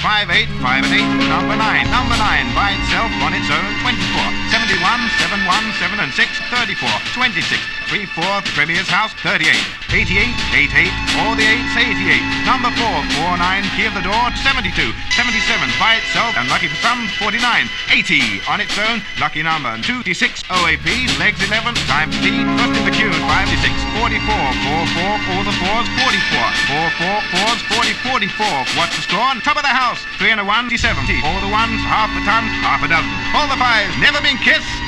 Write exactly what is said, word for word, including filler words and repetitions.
five, eight, five and eight, number nine. Number nine by itself on its own, twenty-four. seventy-one, seven, one, seven and six, thirty-four. twenty-six, three, four, the Premier's house, thirty-eight. eighty-eight, eight, eight, all the eights, eighty-eight. Number four, four, nine, key of the door, seventy-two. seventy-seven by itself, and lucky for some, forty-nine. eighty on its own, lucky number. twenty-six, O A P, legs eleven, times T, first in the queue, fifty-six. forty-four, four, four, all the fours, forty-four. four, four, fours, forty, forty-four. What's the score? Top of the house, three and a one, seventy. All the ones, half a ton, half a dozen. All the fives, never been kissed.